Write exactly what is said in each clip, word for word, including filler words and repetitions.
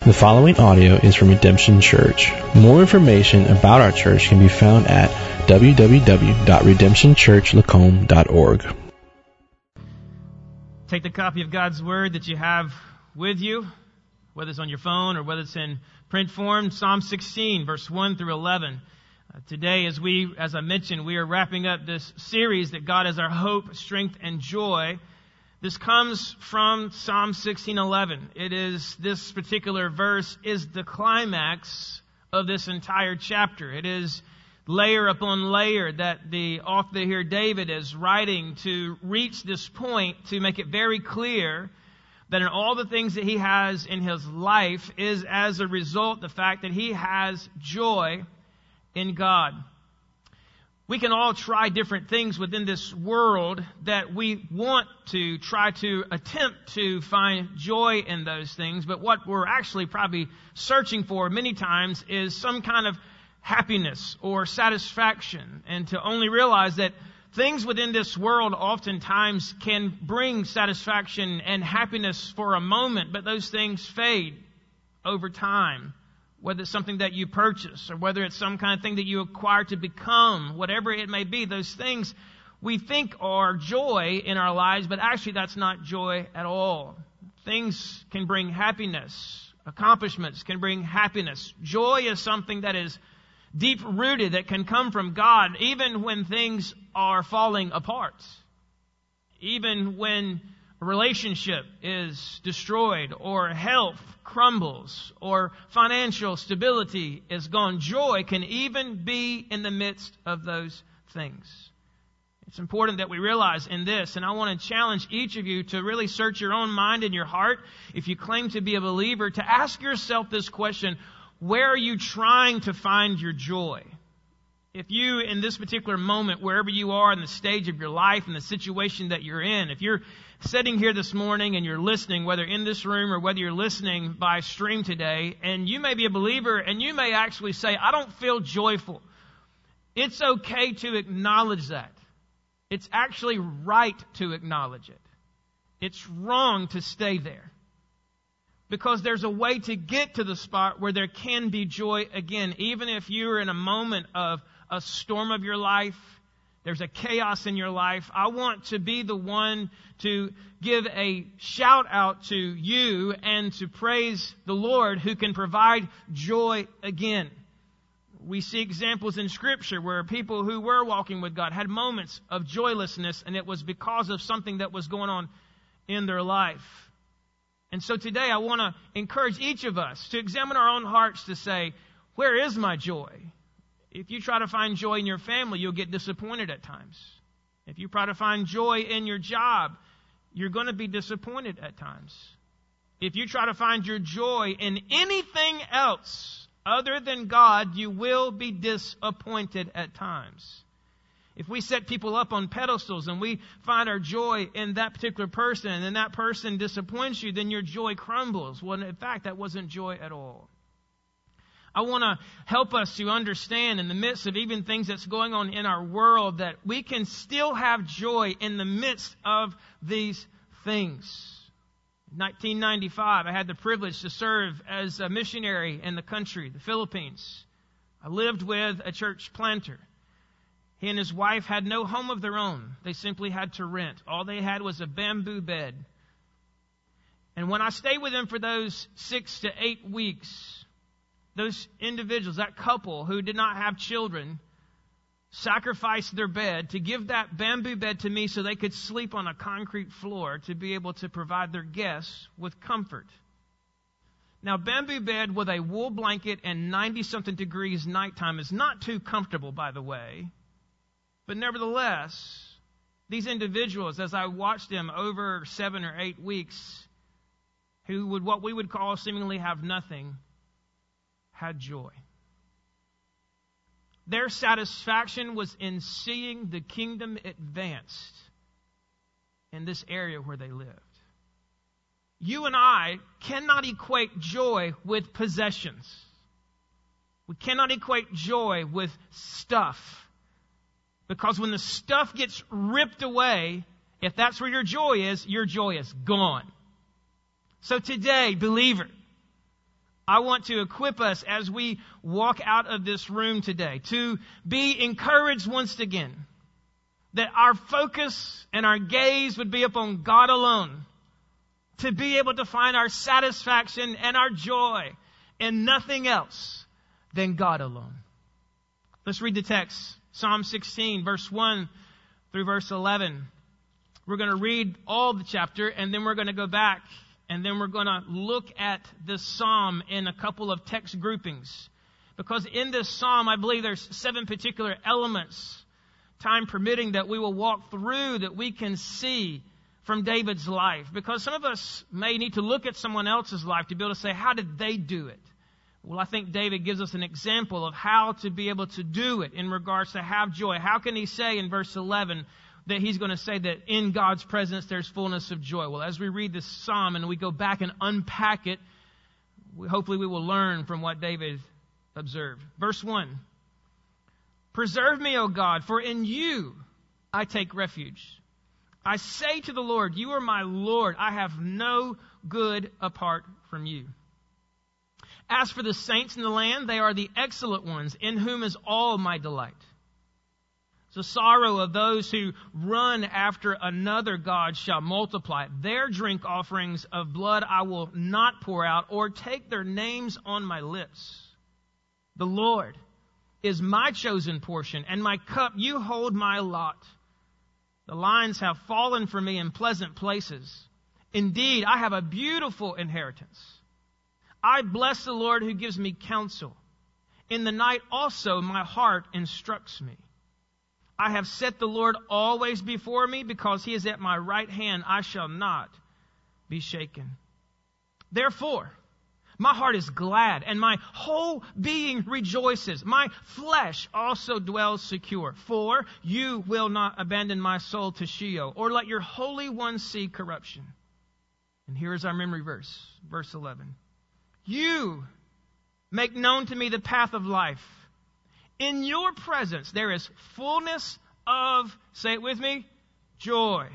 The following audio is from Redemption Church. More information about our church can be found at w w w dot redemption church lacombe dot org. Take the copy of God's Word that you have with you, whether it's on your phone or whether it's in print form, Psalm sixteen, verse one through eleven. Uh, today, as we, as I mentioned, we are wrapping up this series that God is our hope, strength, and joy. This comes from Psalm sixteen eleven. It is, this particular verse is the climax of this entire chapter. It is layer upon layer that the author here, David, is writing to reach this point to make it very clear that in all the things that he has in his life is as a result the fact that he has joy in God. We can all try different things within this world that we want to try to attempt to find joy in those things. But what we're actually probably searching for many times is some kind of happiness or satisfaction. And to only realize that things within this world oftentimes can bring satisfaction and happiness for a moment, but those things fade over time. Whether it's something that you purchase or whether it's some kind of thing that you acquire to become, whatever it may be, those things we think are joy in our lives, but actually that's not joy at all. Things can bring happiness. Accomplishments can bring happiness. Joy is something that is deep-rooted, that can come from God, even when things are falling apart. Even when a relationship is destroyed, or health crumbles, or financial stability is gone. Joy can even be in the midst of those things. It's important that we realize in this, and I want to challenge each of you to really search your own mind and your heart, if you claim to be a believer, to ask yourself this question: where are you trying to find your joy? If you, in this particular moment, wherever you are in the stage of your life and the situation that you're in, if you're sitting here this morning and you're listening, whether in this room or whether you're listening by stream today, and you may be a believer and you may actually say, I don't feel joyful. It's okay to acknowledge that. It's actually right to acknowledge it. It's wrong to stay there. Because there's a way to get to the spot where there can be joy again. Even if you're in a moment of a storm of your life, there's a chaos in your life, I want to be the one to give a shout out to you and to praise the Lord who can provide joy again. We see examples in Scripture where people who were walking with God had moments of joylessness, and it was because of something that was going on in their life. And so today I want to encourage each of us to examine our own hearts to say, where is my joy? If you try to find joy in your family, you'll get disappointed at times. If you try to find joy in your job, you're going to be disappointed at times. If you try to find your joy in anything else other than God, you will be disappointed at times. If we set people up on pedestals and we find our joy in that particular person and then that person disappoints you, then your joy crumbles. Well, in fact, that wasn't joy at all. I want to help us to understand in the midst of even things that's going on in our world that we can still have joy in the midst of these things. In nineteen ninety-five, I had the privilege to serve as a missionary in the country, the Philippines. I lived with a church planter. He and his wife had no home of their own. They simply had to rent. All they had was a bamboo bed. And when I stayed with them for those six to eight weeks, those individuals, that couple who did not have children, sacrificed their bed to give that bamboo bed to me so they could sleep on a concrete floor to be able to provide their guests with comfort. Now, bamboo bed with a wool blanket and ninety-something degrees nighttime is not too comfortable, by the way. But nevertheless, these individuals, as I watched them over seven or eight weeks, who would what we would call seemingly have nothing, had joy. Their satisfaction was in seeing the kingdom advanced in this area where they lived. You and I cannot equate joy with possessions. We cannot equate joy with stuff. Because when the stuff gets ripped away, if that's where your joy is, your joy is gone. So today, believer, I want to equip us as we walk out of this room today to be encouraged once again, that our focus and our gaze would be upon God alone, to be able to find our satisfaction and our joy in nothing else than God alone. Let's read the text, Psalm sixteen, verse one through verse eleven. We're going to read all the chapter, and then we're going to go back, and then we're going to look at this psalm in a couple of text groupings. Because in this psalm, I believe there's seven particular elements, time permitting, that we will walk through, that we can see from David's life. Because some of us may need to look at someone else's life to be able to say, how did they do it? Well, I think David gives us an example of how to be able to do it in regards to have joy. How can he say in verse eleven that he's going to say that in God's presence there's fullness of joy? Well, as we read this psalm and we go back and unpack it, we, hopefully we will learn from what David observed. Verse one, preserve me, O God, for in you I take refuge. I say to the Lord, you are my Lord. I have no good apart from you. As for the saints in the land, they are the excellent ones, in whom is all my delight. The sorrow of those who run after another god shall multiply. Their drink offerings of blood I will not pour out, or take their names on my lips. The Lord is my chosen portion, and my cup. You hold my lot. The lines have fallen for me in pleasant places. Indeed, I have a beautiful inheritance. I bless the Lord who gives me counsel. In the night also my heart instructs me. I have set the Lord always before me, because he is at my right hand. I shall not be shaken. Therefore, my heart is glad, and my whole being rejoices. My flesh also dwells secure. For you will not abandon my soul to Sheol, or let your Holy One see corruption. And here is our memory verse, verse eleven. You make known to me the path of life. In your presence there is fullness of, say it with me, joy.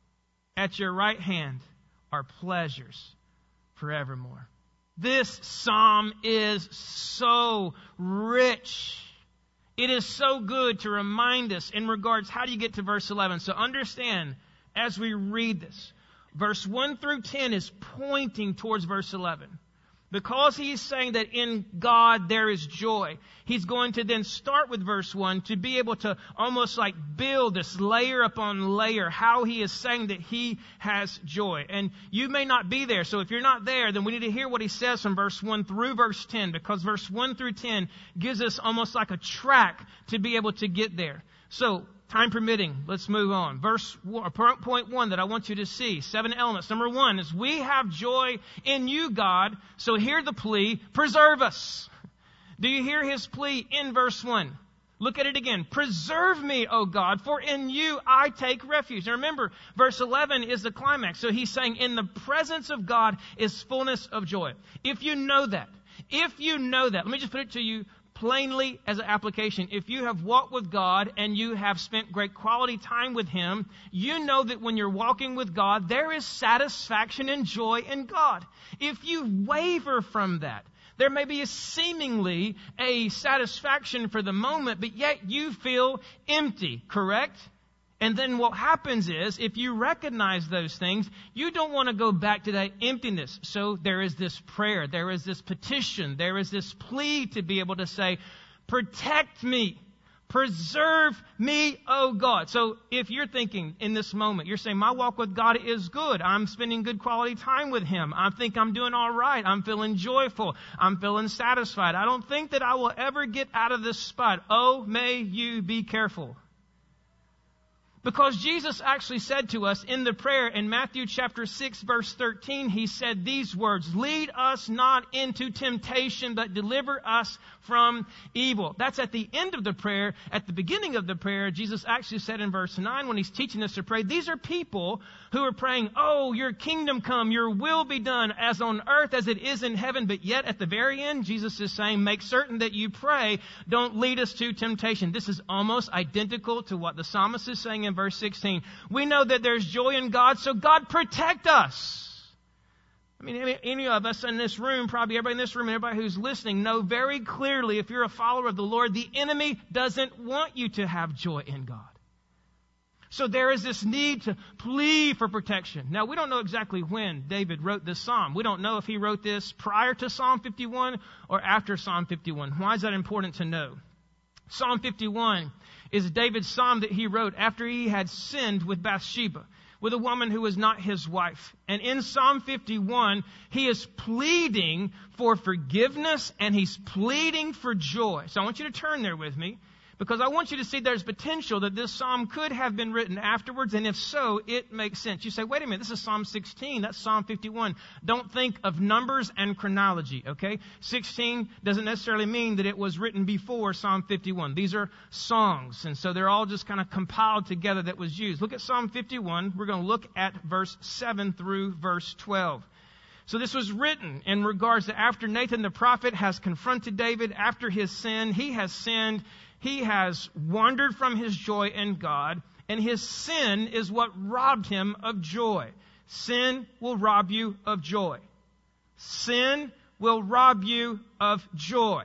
At your right hand are pleasures forevermore. This psalm is so rich. It is so good to remind us in regards, how do you get to verse eleven? So understand, as we read this, verse one through ten is pointing towards verse eleven. Because he's saying that in God there is joy, he's going to then start with verse one to be able to almost like build this layer upon layer, how he is saying that he has joy. And you may not be there, so if you're not there, then we need to hear what he says from verse one through verse ten, because verse one through ten gives us almost like a track to be able to get there. So, time permitting, let's move on. Verse one, point one that I want you to see. Seven elements. Number one is we have joy in you, God. So hear the plea, preserve us. Do you hear his plea in verse one? Look at it again. Preserve me, O God, for in you I take refuge. Now remember, verse eleven is the climax. So he's saying in the presence of God is fullness of joy. If you know that, if you know that, let me just put it to you plainly as an application. If you have walked with God and you have spent great quality time with him, you know that when you're walking with God, there is satisfaction and joy in God. If you waver from that, there may be a seemingly a satisfaction for the moment, but yet you feel empty, correct? And then what happens is, if you recognize those things, you don't want to go back to that emptiness. So there is this prayer, there is this petition, there is this plea to be able to say, protect me, preserve me, O God. So if you're thinking in this moment, you're saying, my walk with God is good. I'm spending good quality time with him. I think I'm doing all right. I'm feeling joyful. I'm feeling satisfied. I don't think that I will ever get out of this spot. Oh, may you be careful. Because Jesus actually said to us in the prayer in Matthew chapter six verse thirteen, he said these words, lead us not into temptation, but deliver us from evil. That's at the end of the prayer. At the beginning of the prayer, Jesus actually said in verse nine when he's teaching us to pray, these are people who are praying, oh, your kingdom come, your will be done as on earth as it is in heaven. But yet at the very end, Jesus is saying, make certain that you pray, don't lead us to temptation. This is almost identical to what the psalmist is saying in verse sixteen. We know that there's joy in God, so God protect us. I mean, any, any of us in this room, probably everybody in this room, everybody who's listening, know very clearly, if you're a follower of the Lord, the enemy doesn't want you to have joy in God. So there is this need to plead for protection. Now, we don't know exactly when David wrote this psalm. We don't know if he wrote this prior to Psalm fifty-one or after Psalm fifty-one. Why is that important to know? Psalm fifty-one is David's psalm that he wrote after he had sinned with Bathsheba, with a woman who was not his wife. And in Psalm fifty-one, he is pleading for forgiveness and he's pleading for joy. So I want you to turn there with me, because I want you to see there's potential that this psalm could have been written afterwards, and if so, it makes sense. You say, wait a minute, this is Psalm sixteen, that's Psalm fifty-one. Don't think of numbers and chronology, okay? sixteen doesn't necessarily mean that it was written before Psalm fifty-one. These are songs, and so they're all just kind of compiled together that was used. Look at Psalm fifty-one. We're going to look at verse seven through verse twelve. So this was written in regards to after Nathan the prophet has confronted David after his sin. He has sinned. He has wandered from his joy in God, and his sin is what robbed him of joy. Sin will rob you of joy. Sin will rob you of joy.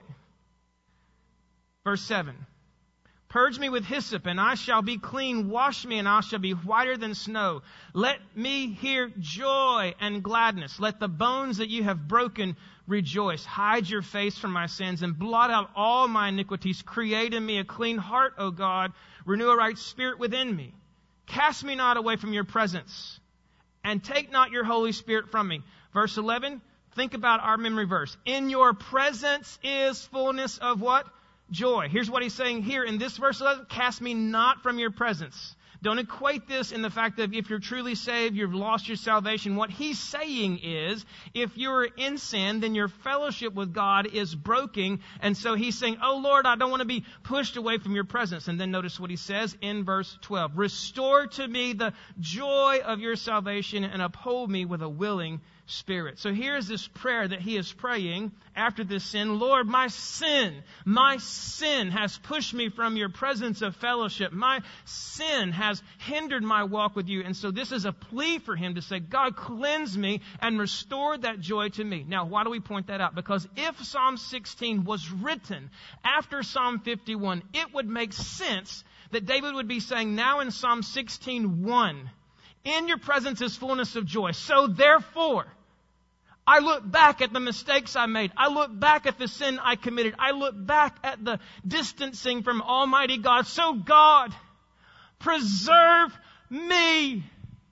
Verse seven. Purge me with hyssop, and I shall be clean. Wash me, and I shall be whiter than snow. Let me hear joy and gladness. Let the bones that you have broken rejoice. Hide your face from my sins, and blot out all my iniquities. Create in me a clean heart, O God. Renew a right spirit within me. Cast me not away from your presence, and take not your Holy Spirit from me. Verse eleven, think about our memory verse. In your presence is fullness of what? Joy. Here's what he's saying here in this verse eleven. Cast me not from your presence. Don't equate this in the fact that if you're truly saved, you've lost your salvation. What he's saying is, if you're in sin, then your fellowship with God is broken. And so he's saying, oh Lord, I don't want to be pushed away from your presence. And then notice what he says in verse twelve. Restore to me the joy of your salvation and uphold me with a willing spirit. So here's this prayer that he is praying after this sin. Lord, my sin, my sin has pushed me from your presence of fellowship. My sin has hindered my walk with you. And so this is a plea for him to say, God, cleanse me and restore that joy to me. Now, why do we point that out? Because if Psalm sixteen was written after Psalm fifty-one, it would make sense that David would be saying now in Psalm sixteen one, in your presence is fullness of joy. So therefore, I look back at the mistakes I made. I look back at the sin I committed. I look back at the distancing from Almighty God. So God, preserve me.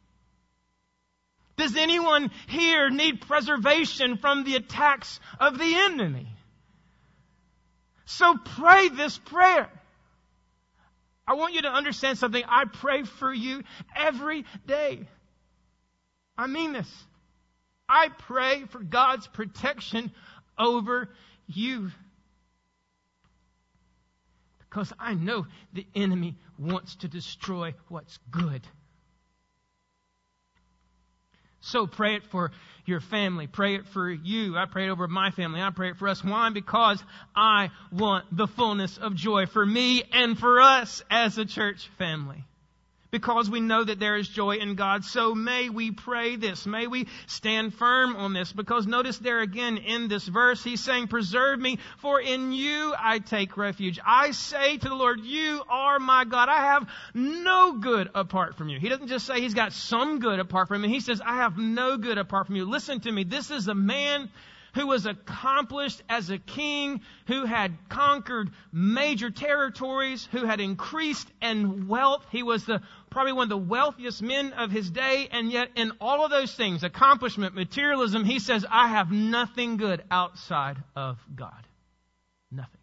Does anyone here need preservation from the attacks of the enemy? So pray this prayer. I want you to understand something. I pray for you every day. I mean this. I pray for God's protection over you. Because I know the enemy wants to destroy what's good. So pray it for your family. Pray it for you. I pray it over my family. I pray it for us. Why? Because I want the fullness of joy for me and for us as a church family. Because we know that there is joy in God. So may we pray this. May we stand firm on this. Because notice there again in this verse, he's saying, preserve me, for in you I take refuge. I say to the Lord, you are my God. I have no good apart from you. He doesn't just say he's got some good apart from him. He says, I have no good apart from you. Listen to me. This is a man who was accomplished as a king, who had conquered major territories, who had increased in wealth. He was the probably one of the wealthiest men of his day, and yet in all of those things, accomplishment, materialism, he says, I have nothing good outside of God. Nothing.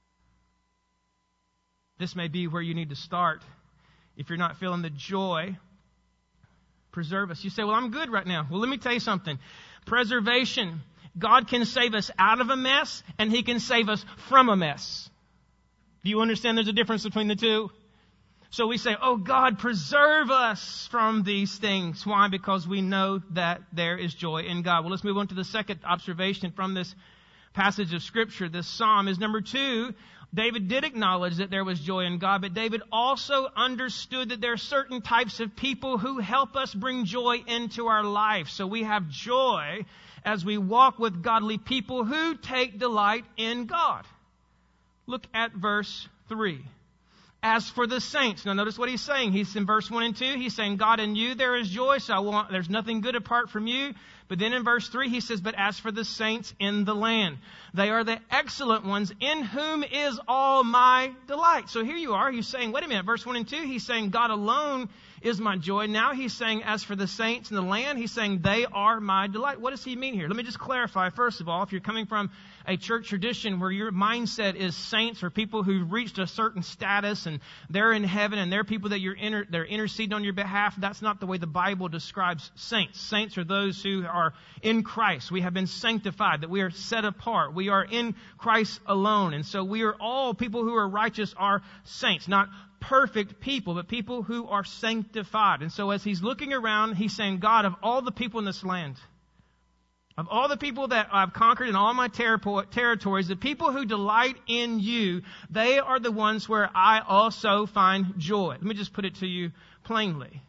This may be where you need to start. If you're not feeling the joy, preserve us. You say, well, I'm good right now. Well, let me tell you something. Preservation. God can save us out of a mess, and He can save us from a mess. Do you understand there's a difference between the two? So we say, oh God, preserve us from these things. Why? Because we know that there is joy in God. Well, let's move on to the second observation from this passage of Scripture, this psalm, is number two, David did acknowledge that there was joy in God, but David also understood that there are certain types of people who help us bring joy into our life. So we have joy as we walk with godly people who take delight in God. Look at verse three. As for the saints, now notice what he's saying. He's in verse one and two. He's saying, God, in you there is joy, so I want, there's nothing good apart from you. But then in verse three, he says, but as for the saints in the land, they are the excellent ones in whom is all my delight. So here you are. He's saying, wait a minute, verse one and two, he's saying, God alone is my joy. Now he's saying, as for the saints in the land, he's saying, they are my delight. What does he mean here? Let me just clarify, first of all, if you're coming from a church tradition where your mindset is saints or people who've reached a certain status and they're in heaven and they're people that you're inter- they're interceding on your behalf, that's not the way the Bible describes saints. Saints are those who are in Christ. We have been sanctified, that we are set apart. We are in Christ alone. And so we are all people who are righteous are saints, not perfect people, but people who are sanctified. And so as he's looking around, he's saying, God, of all the people in this land, of all the people that I've conquered in all my ter- territories, the people who delight in you, they are the ones where I also find joy. Let me just put it to you plainly.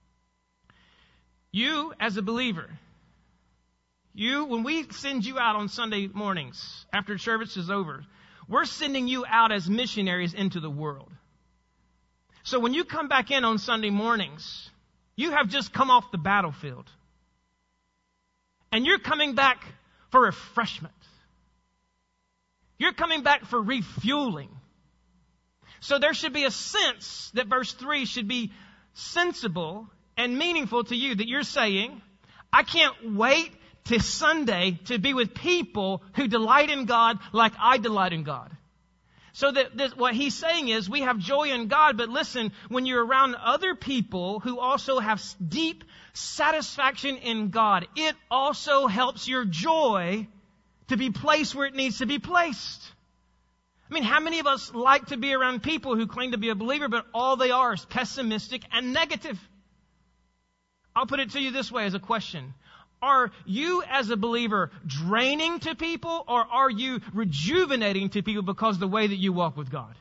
You, as a believer, you, when we send you out on Sunday mornings after service is over, we're sending you out as missionaries into the world. So when you come back in on Sunday mornings, you have just come off the battlefield. And you're coming back for refreshment. You're coming back for refueling. So there should be a sense that verse three should be sensible and meaningful to you, that you're saying, I can't wait to Sunday to be with people who delight in God like I delight in God. So that this, what he's saying is we have joy in God, but listen, when you're around other people who also have deep satisfaction in God, it also helps your joy to be placed where it needs to be placed. I mean, how many of us like to be around people who claim to be a believer, but all they are is pessimistic and negative? I'll put it to you this way as a question. Are you as a believer draining to people, or are you rejuvenating to people because of the way that you walk with God?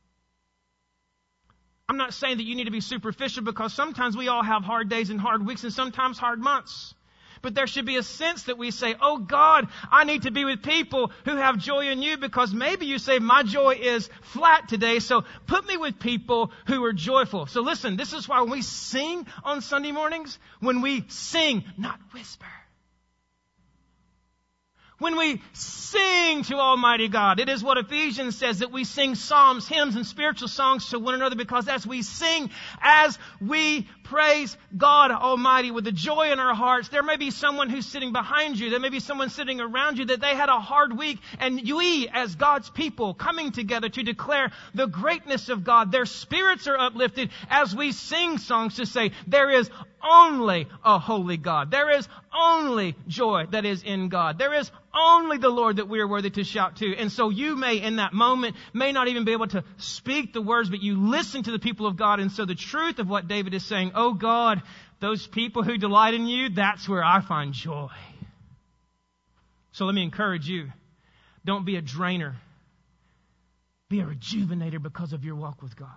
I'm not saying that you need to be superficial, because sometimes we all have hard days and hard weeks and sometimes hard months. But there should be a sense that we say, oh God, I need to be with people who have joy in you, because maybe you say my joy is flat today, so put me with people who are joyful. So listen, this is why when we sing on Sunday mornings, when we sing, not whisper, when we sing to Almighty God, it is what Ephesians says, that we sing psalms, hymns, and spiritual songs to one another, because as we sing, as we praise God Almighty with the joy in our hearts, there may be someone who's sitting behind you, there may be someone sitting around you that they had a hard week, and we as God's people coming together to declare the greatness of God, their spirits are uplifted as we sing songs to say, there is only a holy God. There is only joy that is in God. There is only the Lord that we are worthy to shout to. And so you may, in that moment, may not even be able to speak the words, but you listen to the people of God. And so the truth of what David is saying, oh God, those people who delight in you, that's where I find joy. So let me encourage you. Don't be a drainer. Be a rejuvenator because of your walk with God.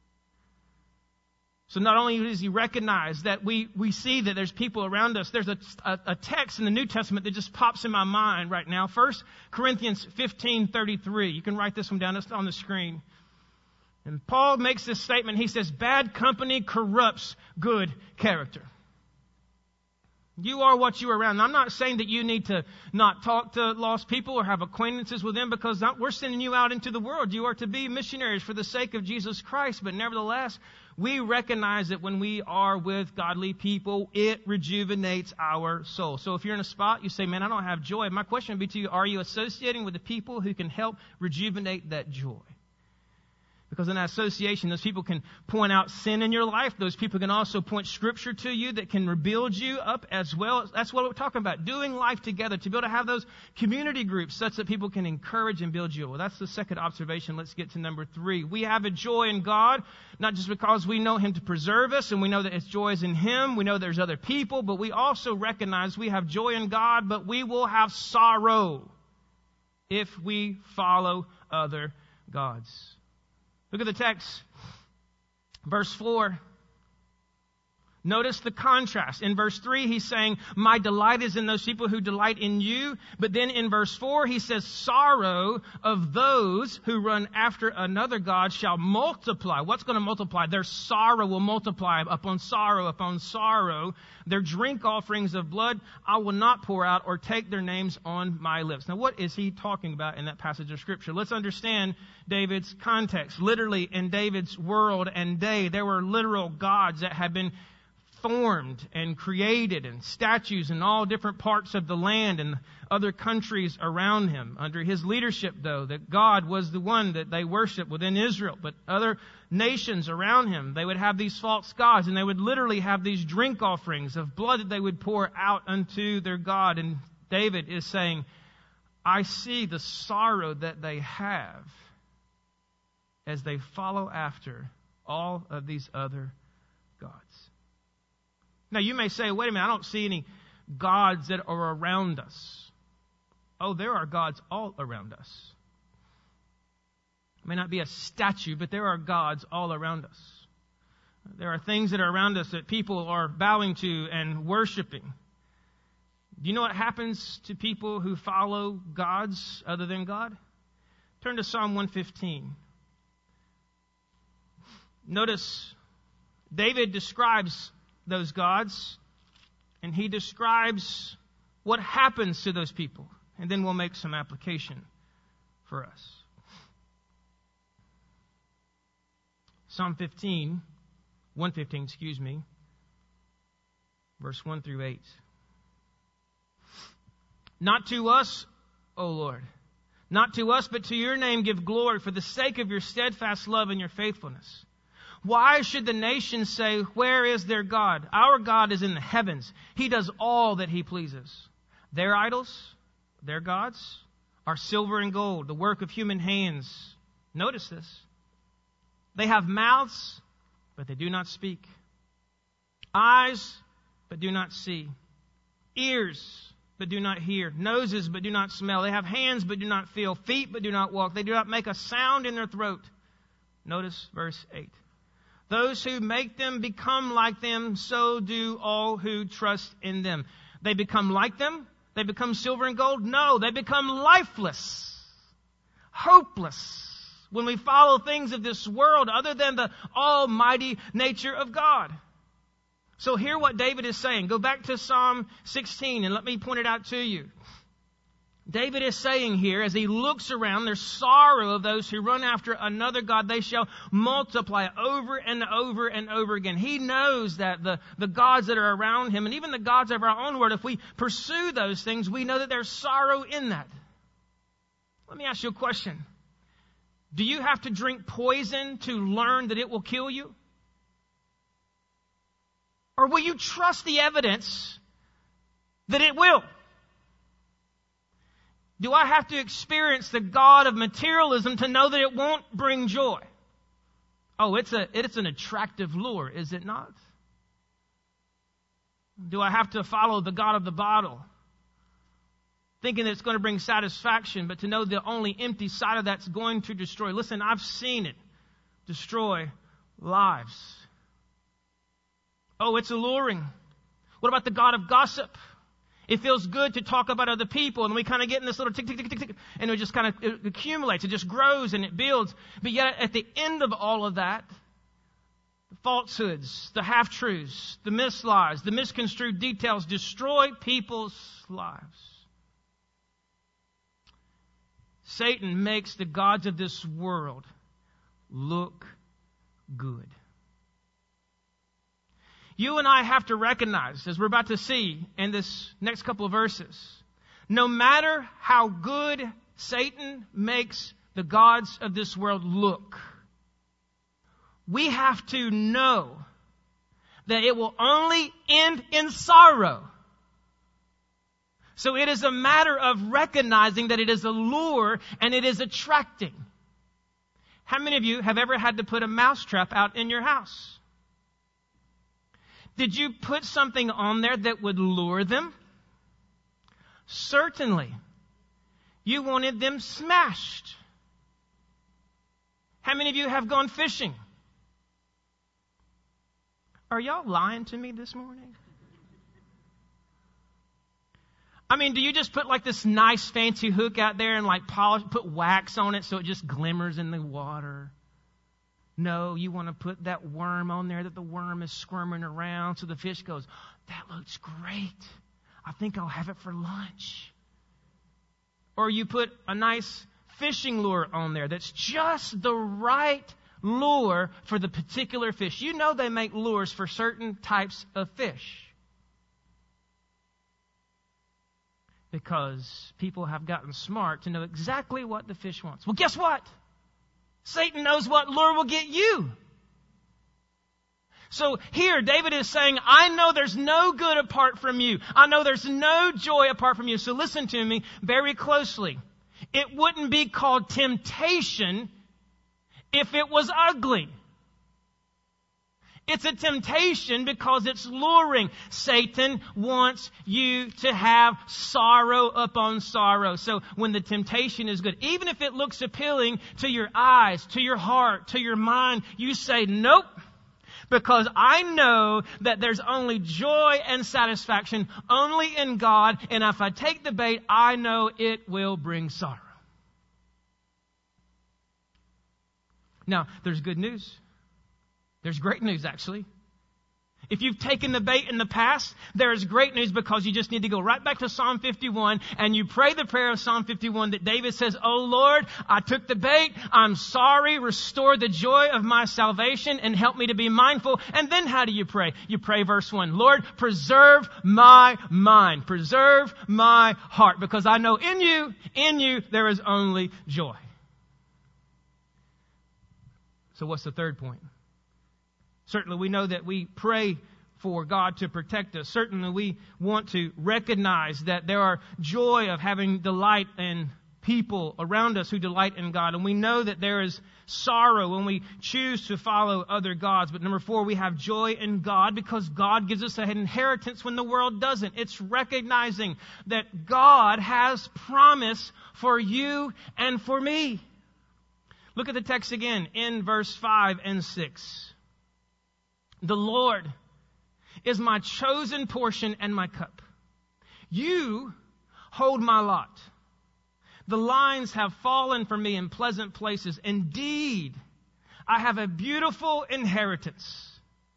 So not only does he recognize that we, we see that there's people around us, there's a, a, a text in the New Testament that just pops in my mind right now. First Corinthians fifteen thirty-three. You can write this one down. It's on the screen. And Paul makes this statement. He says, bad company corrupts good character. You are what you are around. And I'm not saying that you need to not talk to lost people or have acquaintances with them, because we're sending you out into the world. You are to be missionaries for the sake of Jesus Christ. But nevertheless, we recognize that when we are with godly people, it rejuvenates our soul. So if you're in a spot, you say, man, I don't have joy. My question would be to you, are you associating with the people who can help rejuvenate that joy? Because in that association, those people can point out sin in your life. Those people can also point Scripture to you that can rebuild you up as well. That's what we're talking about, doing life together, to be able to have those community groups such that people can encourage and build you. Well, that's the second observation. Let's get to number three. We have a joy in God, not just because we know Him to preserve us and we know that His joy is in Him. We know there's other people, but we also recognize we have joy in God, but we will have sorrow if we follow other gods. Look at the text. Verse four. Notice the contrast. In verse three, he's saying, my delight is in those people who delight in you. But then in verse four, he says, sorrow of those who run after another god shall multiply. What's going to multiply? Their sorrow will multiply upon sorrow upon sorrow. Their drink offerings of blood I will not pour out or take their names on my lips. Now, what is he talking about in that passage of Scripture? Let's understand David's context. Literally, in David's world and day, there were literal gods that had been formed and created, and statues in all different parts of the land and other countries around him. Under his leadership, though, that God was the one that they worshiped within Israel. But other nations around him, they would have these false gods, and they would literally have these drink offerings of blood that they would pour out unto their God. And David is saying, I see the sorrow that they have as they follow after all of these other gods. Now, you may say, wait a minute, I don't see any gods that are around us. Oh, there are gods all around us. It may not be a statue, but there are gods all around us. There are things that are around us that people are bowing to and worshiping. Do you know what happens to people who follow gods other than God? Turn to Psalm one fifteen. Notice David describes those gods, and he describes what happens to those people, and then we'll make some application for us. Psalm fifteen, one fifteen, excuse me, verse one through eight. Not to us, O Lord, not to us, but to your name give glory for the sake of your steadfast love and your faithfulness. Why should the nations say, where is their God? Our God is in the heavens. He does all that he pleases. Their idols, their gods, are silver and gold, the work of human hands. Notice this. They have mouths, but they do not speak. Eyes, but do not see. Ears, but do not hear. Noses, but do not smell. They have hands, but do not feel. Feet, but do not walk. They do not make a sound in their throat. Notice verse eight. Those who make them become like them, so do all who trust in them. They become like them? They become silver and gold? No, they become lifeless, hopeless, when we follow things of this world other than the almighty nature of God. So hear what David is saying. Go back to Psalm sixteen and let me point it out to you. David is saying here, as he looks around, there's sorrow of those who run after another god. They shall multiply over and over and over again. He knows that the, the gods that are around him, and even the gods of our own world, if we pursue those things, we know that there's sorrow in that. Let me ask you a question. Do you have to drink poison to learn that it will kill you? Or will you trust the evidence that it will? Do I have to experience the God of materialism to know that it won't bring joy? Oh, it's a it's an attractive lure, is it not? Do I have to follow the God of the bottle, thinking that it's going to bring satisfaction, but to know the only empty side of that's going to destroy? Listen, I've seen it destroy lives. Oh, it's alluring. What about the God of gossip? It feels good to talk about other people, and we kind of get in this little tick, tick, tick, tick, tick, and it just kind of it accumulates. It just grows and it builds. But yet at the end of all of that, the falsehoods, the half-truths, the mislies, the misconstrued details destroy people's lives. Satan makes the gods of this world look good. You and I have to recognize, as we're about to see in this next couple of verses, no matter how good Satan makes the gods of this world look, we have to know that it will only end in sorrow. So it is a matter of recognizing that it is a lure and it is attracting. How many of you have ever had to put a mousetrap out in your house? Did you put something on there that would lure them? Certainly. You wanted them smashed. How many of you have gone fishing? Are y'all lying to me this morning? I mean, do you just put like this nice fancy hook out there and like polish, put wax on it so it just glimmers in the water? No, you want to put that worm on there that the worm is squirming around so the fish goes, that looks great. I think I'll have it for lunch. Or you put a nice fishing lure on there that's just the right lure for the particular fish. You know they make lures for certain types of fish. Because people have gotten smart to know exactly what the fish wants. Well, guess what? Satan knows what lure will get you. So here, David is saying, I know there's no good apart from you. I know there's no joy apart from you. So listen to me very closely. It wouldn't be called temptation if it was ugly. It's a temptation because it's luring. Satan wants you to have sorrow upon sorrow. So when the temptation is good, even if it looks appealing to your eyes, to your heart, to your mind, you say, nope, because I know that there's only joy and satisfaction only in God. And if I take the bait, I know it will bring sorrow. Now, there's good news. There's great news, actually. If you've taken the bait in the past, there is great news because you just need to go right back to Psalm fifty-one and you pray the prayer of Psalm fifty-one that David says, oh Lord, I took the bait. I'm sorry. Restore the joy of my salvation and help me to be mindful. And then how do you pray? You pray verse one, Lord, preserve my mind. Preserve my heart because I know in you, in you, there is only joy. So what's the third point? Certainly we know that we pray for God to protect us. Certainly we want to recognize that there are joy of having delight in people around us who delight in God. And we know that there is sorrow when we choose to follow other gods. But number four, we have joy in God because God gives us an inheritance when the world doesn't. It's recognizing that God has promise for you and for me. Look at the text again in verse five and six. The Lord is my chosen portion and my cup. You hold my lot. The lines have fallen for me in pleasant places. Indeed, I have a beautiful inheritance.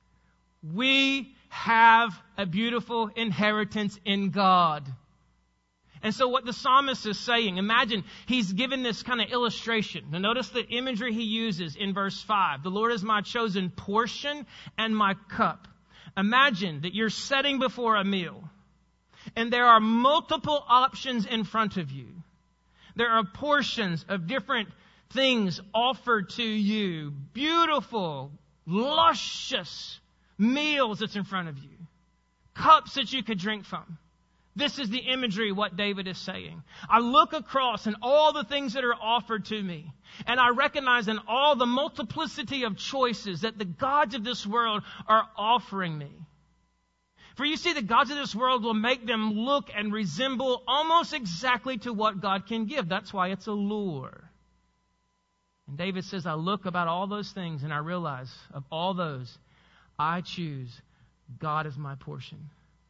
We have a beautiful inheritance in God. And so what the psalmist is saying, imagine he's given this kind of illustration. Now notice the imagery he uses in verse five. The Lord is my chosen portion and my cup. Imagine that you're sitting before a meal and there are multiple options in front of you. There are portions of different things offered to you. Beautiful, luscious meals that's in front of you. Cups that you could drink from. This is the imagery of what David is saying. I look across and all the things that are offered to me, and I recognize in all the multiplicity of choices that the gods of this world are offering me. For you see, the gods of this world will make them look and resemble almost exactly to what God can give. That's why it's a lure. And David says, I look about all those things and I realize of all those, I choose God as my portion.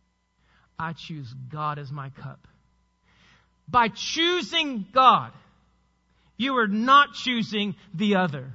I choose God as my cup. By choosing God, you are not choosing the other.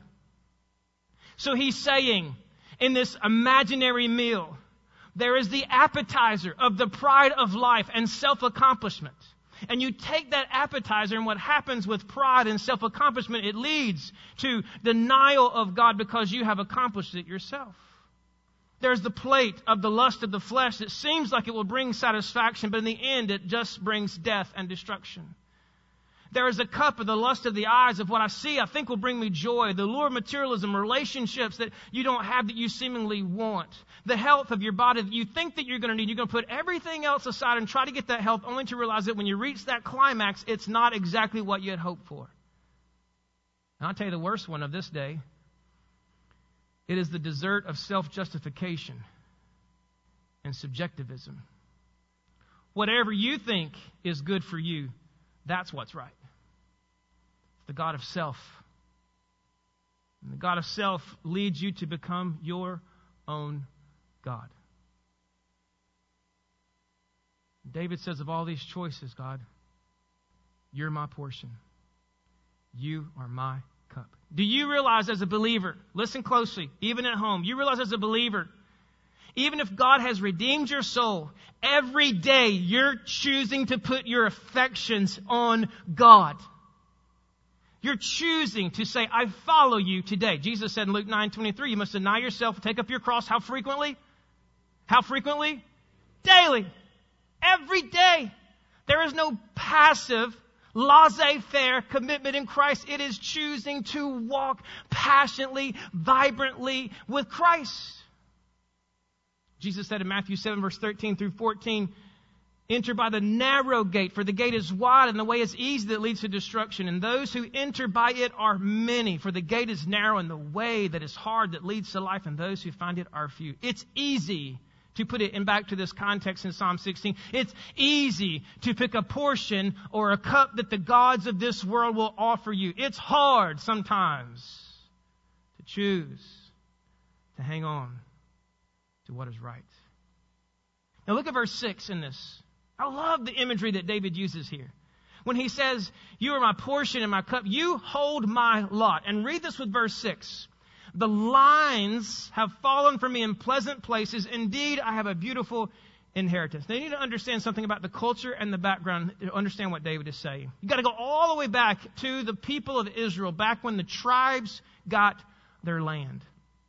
So he's saying, in this imaginary meal, there is the appetizer of the pride of life and self-accomplishment. And you take that appetizer, and what happens with pride and self-accomplishment, it leads to denial of God because you have accomplished it yourself. There's the plate of the lust of the flesh that seems like it will bring satisfaction, but in the end it just brings death and destruction. There is a cup of the lust of the eyes of what I see I think will bring me joy. The lure of materialism, relationships that you don't have that you seemingly want. The health of your body that you think that you're going to need. You're going to put everything else aside and try to get that health only to realize that when you reach that climax, it's not exactly what you had hoped for. And I'll tell you the worst one of this day. It is the dessert of self-justification and subjectivism. Whatever you think is good for you, that's what's right. the God of self. And the God of self leads you to become your own God. David says, of all these choices, God, you're my portion. You are my cup. Do you realize as a believer, listen closely, even at home, you realize as a believer, even if God has redeemed your soul, every day you're choosing to put your affections on God. You're choosing to say, I follow you today. Jesus said in Luke nine twenty-three, you must deny yourself and take up your cross. How frequently? How frequently? Daily. Every day. There is no passive, laissez-faire commitment in Christ. It is choosing to walk passionately, vibrantly with Christ. Jesus said in Matthew seven, verse thirteen through fourteen, enter by the narrow gate, for the gate is wide and the way is easy that leads to destruction. And those who enter by it are many, for the gate is narrow and the way that is hard that leads to life, and those who find it are few. It's easy to put it in back to this context in Psalm sixteen. It's easy to pick a portion or a cup that the gods of this world will offer you. It's hard sometimes to choose to hang on to what is right. Now look at verse six in this. I love the imagery that David uses here. When he says, you are my portion and my cup, you hold my lot. And read this with verse six. The lines have fallen for me in pleasant places. Indeed, I have a beautiful inheritance. Now you need to understand something about the culture and the background to understand what David is saying. You've got to go all the way back to the people of Israel, back when the tribes got their land.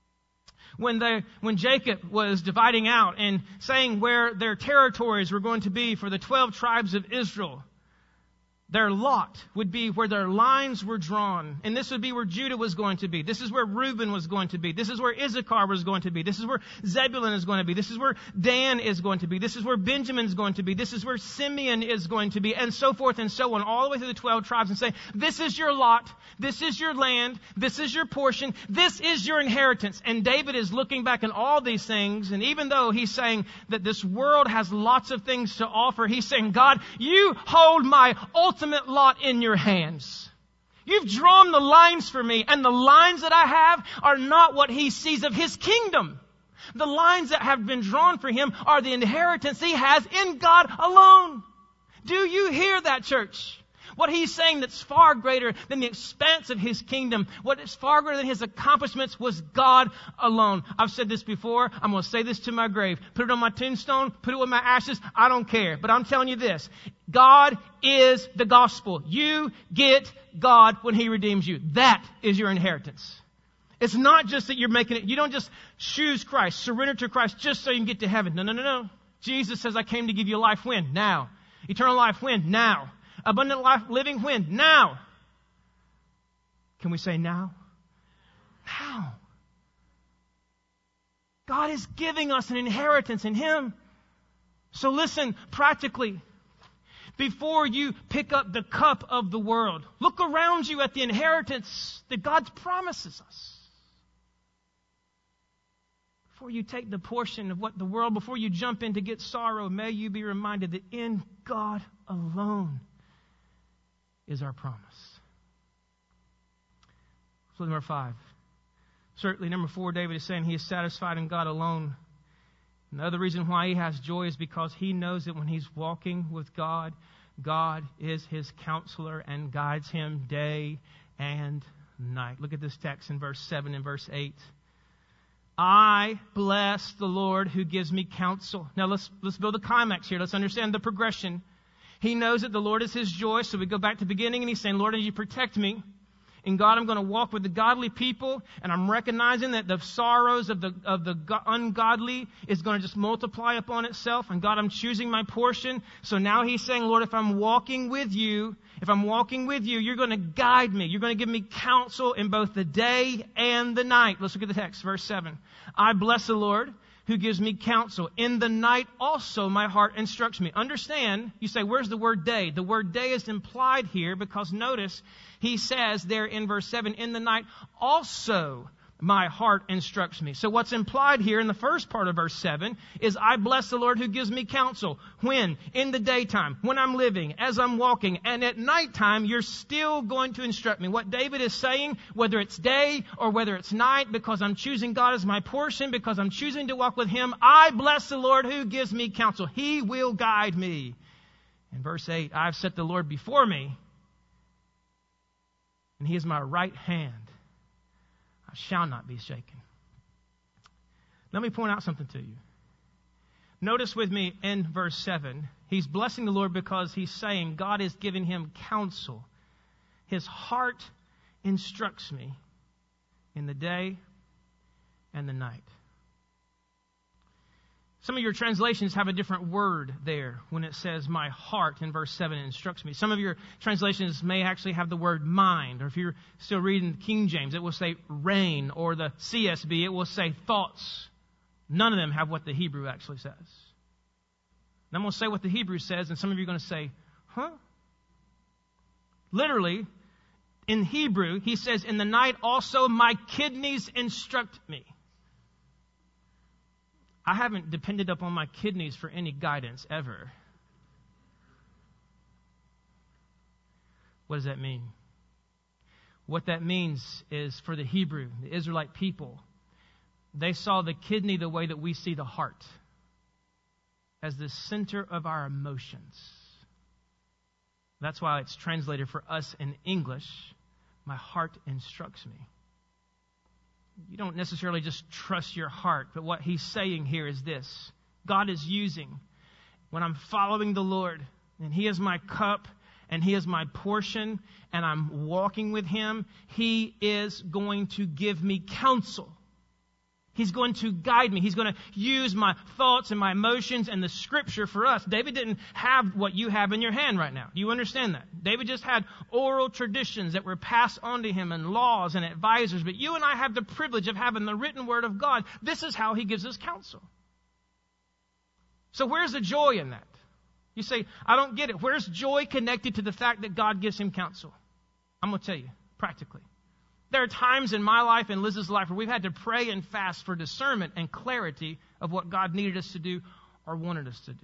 When they, when Jacob was dividing out and saying where their territories were going to be for the twelve tribes of Israel, their lot would be where their lines were drawn. And this would be where Judah was going to be. This is where Reuben was going to be. This is where Issachar was going to be. This is where Zebulun is going to be. This is where Dan is going to be. This is where Benjamin is going to be. This is where Simeon is going to be. And so forth and so on, all the way through the twelve tribes, and say, this is your lot. This is your land. This is your portion. This is your inheritance. And David is looking back at all these things. And even though he's saying that this world has lots of things to offer, he's saying, God, you hold my ultimate ultimate lot in your hands. You've drawn the lines for me, and the lines that I have are not what he sees of his kingdom. The lines that have been drawn for him are the inheritance he has in God alone. Do you hear that, church? What he's saying that's far greater than the expanse of his kingdom, what is far greater than his accomplishments, was God alone. I've said this before. I'm going to say this to my grave. Put it on my tombstone. Put it with my ashes. I don't care. But I'm telling you this. God is the gospel. You get God when he redeems you. That is your inheritance. It's not just that you're making it. You don't just choose Christ, surrender to Christ just so you can get to heaven. No, no, no, no. Jesus says, I came to give you life when? Now. Eternal life when? Now. Abundant life living when? Now. Can we say now? Now. God is giving us an inheritance in him. So listen practically. Before you pick up the cup of the world, look around you at the inheritance that God promises us. Before you take the portion of what the world, before you jump in to get sorrow, may you be reminded that in God alone is our promise. So number five. Certainly, number four, David is saying he is satisfied in God alone. And the other reason why he has joy is because he knows that when he's walking with God, God is his counselor and guides him day and night. Look at this text in verse seven and verse eight. I bless the Lord who gives me counsel. Now let's let's build a climax here. Let's understand the progression. He knows that the Lord is his joy. So we go back to the beginning and he's saying, Lord, as you protect me. And God, I'm going to walk with the godly people. And I'm recognizing that the sorrows of the of the ungodly is going to just multiply upon itself. And God, I'm choosing my portion. So now he's saying, Lord, if I'm walking with you, if I'm walking with you, you're going to guide me. You're going to give me counsel in both the day and the night. Let's look at the text, verse seven. I bless the Lord who gives me counsel. In the night also my heart instructs me. Understand, you say, where's the word day? The word day is implied here because notice he says there in verse seven, in the night also My heart instructs me. So what's implied here in the first part of verse seven is I bless the Lord who gives me counsel. When? In the daytime, when I'm living, as I'm walking, and at nighttime, you're still going to instruct me. What David is saying, whether it's day or whether it's night, because I'm choosing God as my portion, because I'm choosing to walk with Him, I bless the Lord who gives me counsel. He will guide me. In verse eight, I've set the Lord before me, and He is my right hand. I shall not be shaken. Let me point out something to you. Notice with me in verse seven, he's blessing the Lord because he's saying God is giving him counsel. His heart instructs me in the day and the night. Some of your translations have a different word there when it says my heart in verse seven instructs me. Some of your translations may actually have the word mind. Or if you're still reading King James, it will say reign. Or the C S B, it will say thoughts. None of them have what the Hebrew actually says. And I'm going to say what the Hebrew says, and some of you are going to say, huh? Literally, in Hebrew, he says, in the night also my kidneys instruct me. I haven't depended upon my kidneys for any guidance ever. What does that mean? What that means is for the Hebrew, the Israelite people, they saw the kidney the way that we see the heart, as the center of our emotions. That's why it's translated for us in English, my heart instructs me. You don't necessarily just trust your heart, but what he's saying here is this. God is using, when I'm following the Lord, and He is my cup, and He is my portion, and I'm walking with Him, He is going to give me counsel. He's going to guide me. He's going to use my thoughts and my emotions and the Scripture for us. David didn't have what you have in your hand right now. Do you understand that? David just had oral traditions that were passed on to him and laws and advisors. But you and I have the privilege of having the written Word of God. This is how He gives us counsel. So where's the joy in that? You say, I don't get it. Where's joy connected to the fact that God gives him counsel? I'm going to tell you, practically. There are times in my life and Liz's life where we've had to pray and fast for discernment and clarity of what God needed us to do or wanted us to do.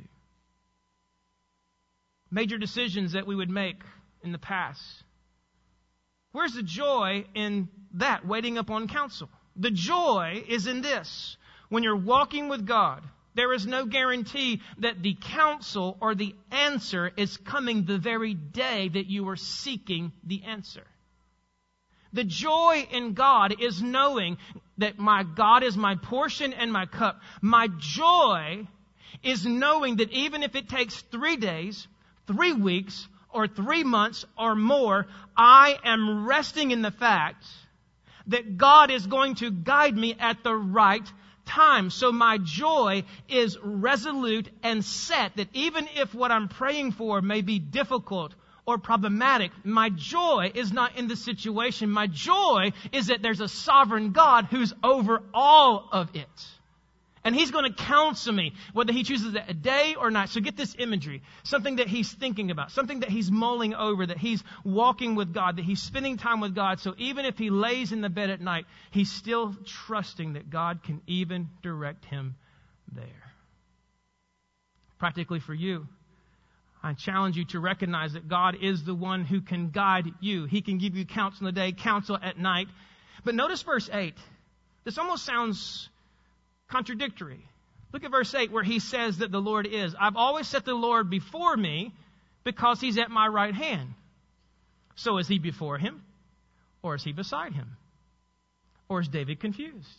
Major decisions that we would make in the past. Where's the joy in that, waiting upon counsel? The joy is in this. When you're walking with God, there is no guarantee that the counsel or the answer is coming the very day that you are seeking the answer. The joy in God is knowing that my God is my portion and my cup. My joy is knowing that even if it takes three days, three weeks, or three months or more, I am resting in the fact that God is going to guide me at the right time. So my joy is resolute and set that even if what I'm praying for may be difficult or problematic, my joy is not in the situation. My joy is that there's a sovereign God who's over all of it. And He's going to counsel me, whether He chooses a day or night. So get this imagery, something that He's thinking about, something that He's mulling over, that He's walking with God, that He's spending time with God. So even if He lays in the bed at night, He's still trusting that God can even direct him there. Practically for you, I challenge you to recognize that God is the one who can guide you. He can give you counsel in the day, counsel at night. But notice verse eight. This almost sounds contradictory. Look at verse eight where he says that the Lord is. I've always set the Lord before me because He's at my right hand. So is He before Him? Or is He beside Him? Or is David confused?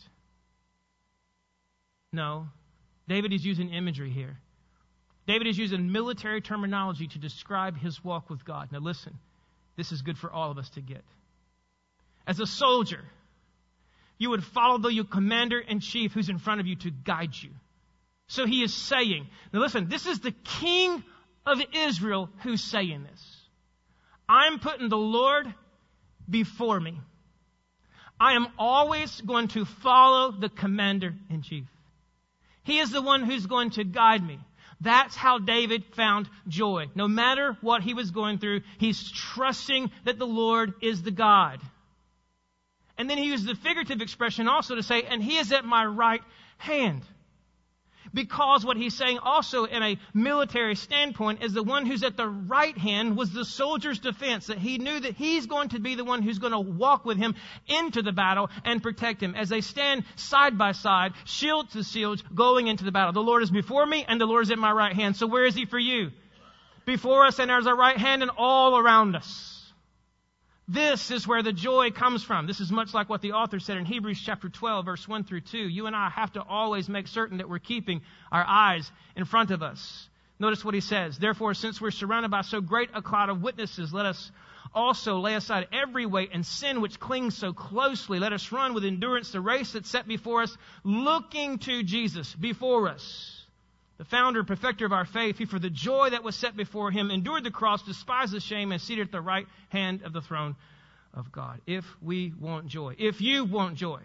No. David is using imagery here. David is using military terminology to describe his walk with God. Now listen, this is good for all of us to get. As a soldier, you would follow the commander-in-chief who's in front of you to guide you. So he is saying, now listen, this is the king of Israel who's saying this. I'm putting the Lord before me. I am always going to follow the commander-in-chief. He is the one who's going to guide me. That's how David found joy. No matter what he was going through, he's trusting that the Lord is the God. And then he used the figurative expression also to say, and he is at my right hand. Because what he's saying also in a military standpoint is the one who's at the right hand was the soldier's defense, that he knew that he's going to be the one who's going to walk with him into the battle and protect him as they stand side by side, shield to shield, going into the battle. The Lord is before me and the Lord is at my right hand. So where is he for you? Before us and there's our right hand and all around us. This is where the joy comes from. This is much like what the author said in Hebrews chapter twelve, verse one through two. You and I have to always make certain that we're keeping our eyes in front of us. Notice what he says. Therefore, since we're surrounded by so great a cloud of witnesses, let us also lay aside every weight and sin which clings so closely. Let us run with endurance the race that's set before us, looking to Jesus before us, the founder and perfecter of our faith, who for the joy that was set before him endured the cross, despised the shame, and seated at the right hand of the throne of God. If we want joy, if you want joy,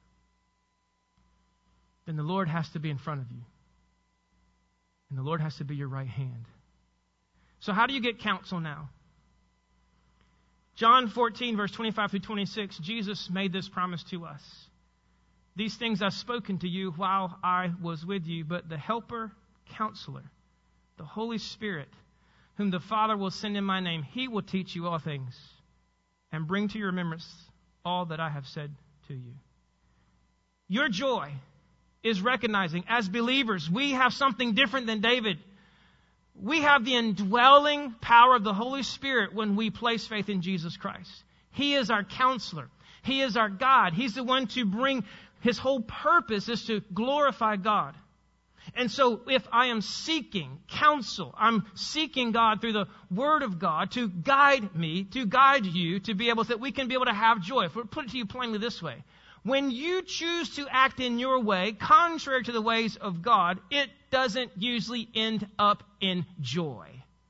then the Lord has to be in front of you. And the Lord has to be your right hand. So how do you get counsel now? John fourteen, verse twenty-five through twenty-six, Jesus made this promise to us. These things I've spoken to you while I was with you, but the Helper, Counselor, the Holy Spirit, whom the Father will send in my name, he will teach you all things and bring to your remembrance all that I have said to you. Your joy is recognizing, as believers, we have something different than David. We have the indwelling power of the Holy Spirit when we place faith in Jesus Christ. He is our counselor. He is our God. He's the one to bring, his whole purpose is to glorify God. And so if I am seeking counsel, I'm seeking God through the Word of God to guide me, to guide you, to be able, so that we can be able to have joy. If we put it to you plainly this way, when you choose to act in your way, contrary to the ways of God, it doesn't usually end up in joy.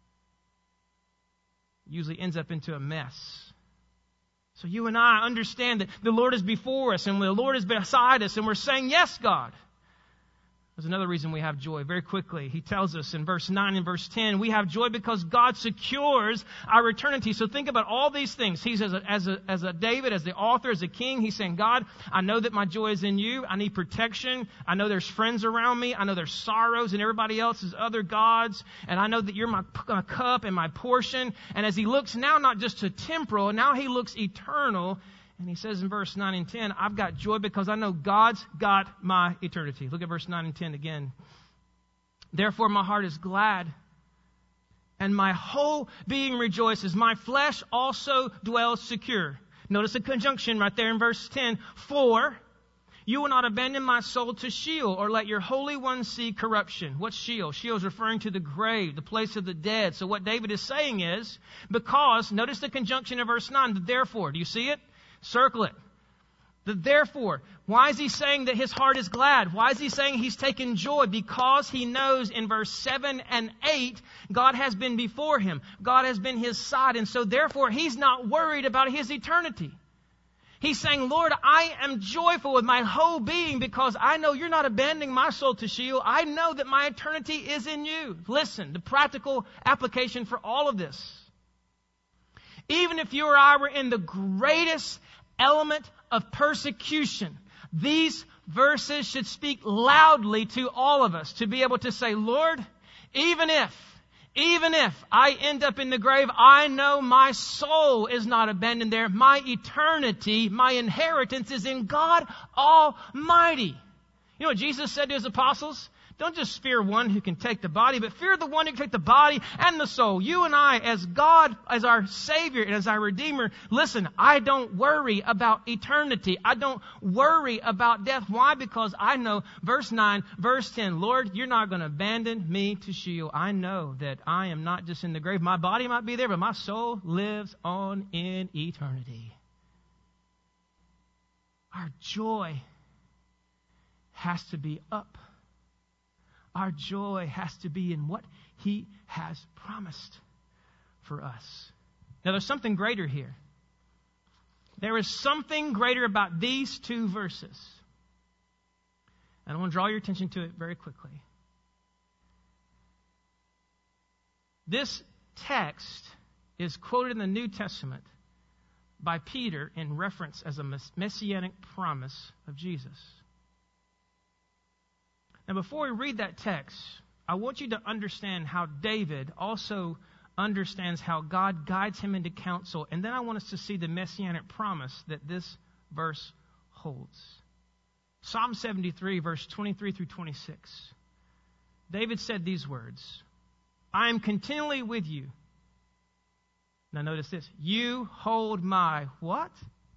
It usually ends up into a mess. So you and I understand that the Lord is before us and the Lord is beside us and we're saying, yes, God. There's another reason we have joy. Very quickly, he tells us in verse nine and verse ten, we have joy because God secures our eternity. So think about all these things. He's as a, as a, as a David, as the author, as a king, he's saying, God, I know that my joy is in you. I need protection. I know there's friends around me. I know there's sorrows and everybody else's other gods. And I know that you're my, my cup and my portion. And as he looks now not just to temporal, now he looks eternal. And he says in verse nine and ten, I've got joy because I know God's got my eternity. Look at verse nine and ten again. Therefore my heart is glad, and my whole being rejoices. My flesh also dwells secure. Notice a conjunction right there in verse ten. For you will not abandon my soul to Sheol, or let your Holy One see corruption. What's Sheol? Sheol is referring to the grave, the place of the dead. So what David is saying is, because, notice the conjunction of verse nine, the therefore. Do you see it? Circle it. The therefore. Why is he saying that his heart is glad? Why is he saying he's taken joy? Because he knows in verse seven and eight, God has been before him. God has been his side. And so therefore, he's not worried about his eternity. He's saying, Lord, I am joyful with my whole being because I know you're not abandoning my soul to Sheol. I know that my eternity is in you. Listen, the practical application for all of this. Even if you or I were in the greatest element of persecution, these verses should speak loudly to all of us to be able to say, Lord, even if, even if I end up in the grave, I know my soul is not abandoned there. My eternity, my inheritance is in God Almighty. You know what Jesus said to his apostles? Don't just fear one who can take the body, but fear the one who can take the body and the soul. You and I, as God, as our Savior and as our Redeemer, listen, I don't worry about eternity. I don't worry about death. Why? Because I know, verse nine, verse ten, Lord, you're not going to abandon me to Sheol. I know that I am not just in the grave. My body might be there, but my soul lives on in eternity. Our joy has to be up. Our joy has to be in what he has promised for us. Now, there's something greater here. There is something greater about these two verses. And I want to draw your attention to it very quickly. This text is quoted in the New Testament by Peter in reference as a messianic promise of Jesus. Now, before we read that text, I want you to understand how David also understands how God guides him into counsel. And then I want us to see the messianic promise that this verse holds. Psalm seventy-three, verse twenty-three through twenty-six. David said these words, I am continually with you. Now notice this. You hold my what?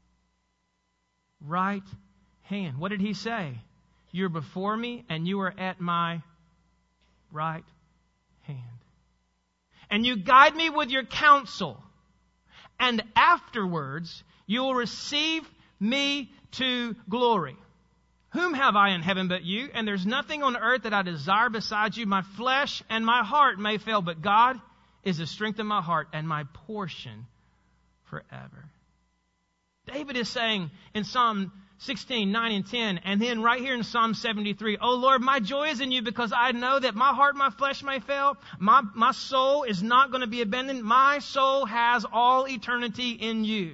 Right hand. What did he say? You're before me and you are at my right hand. And you guide me with your counsel. And afterwards you will receive me to glory. Whom have I in heaven but you? And there's nothing on earth that I desire besides you. My flesh and my heart may fail, but God is the strength of my heart and my portion forever. David is saying in Psalm sixteen, nine and ten, and then right here in Psalm seventy-three, oh Lord, my joy is in you because I know that my heart, my flesh may fail. My, my soul is not going to be abandoned. My soul has all eternity in you.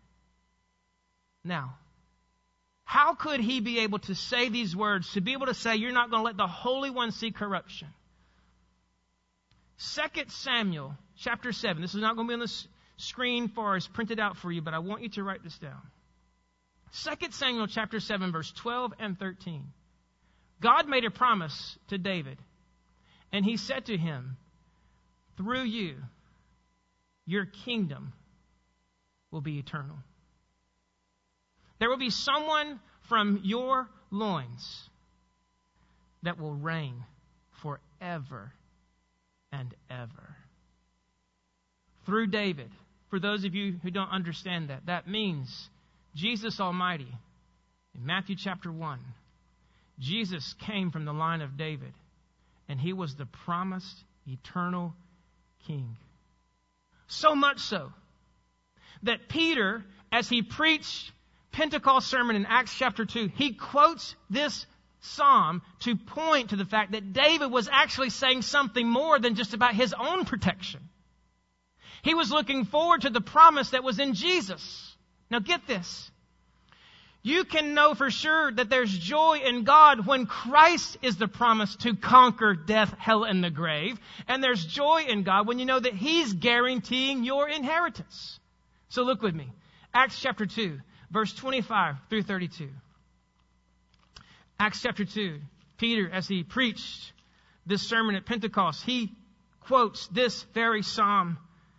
Now, how could he be able to say these words, to be able to say, you're not going to let the Holy One see corruption? Second Samuel chapter seven. This is not going to be on the screen for us printed out for you, but I want you to write this down. Second Samuel chapter seven, verse twelve and thirteen. God made a promise to David, and he said to him, through you, your kingdom will be eternal. There will be someone from your loins that will reign forever and ever. Through David. For those of you who don't understand that, that means Jesus Almighty. In Matthew chapter one, Jesus came from the line of David, and he was the promised eternal king. So much so that Peter, as he preached Pentecost sermon in Acts chapter two, he quotes this psalm to point to the fact that David was actually saying something more than just about his own protection. He was looking forward to the promise that was in Jesus. Now get this. You can know for sure that there's joy in God when Christ is the promise to conquer death, hell, and the grave. And there's joy in God when you know that He's guaranteeing your inheritance. So look with me. Acts chapter two. Verse twenty-five through thirty-two. Acts chapter two. Peter, as he preached this sermon at Pentecost, he quotes this very psalm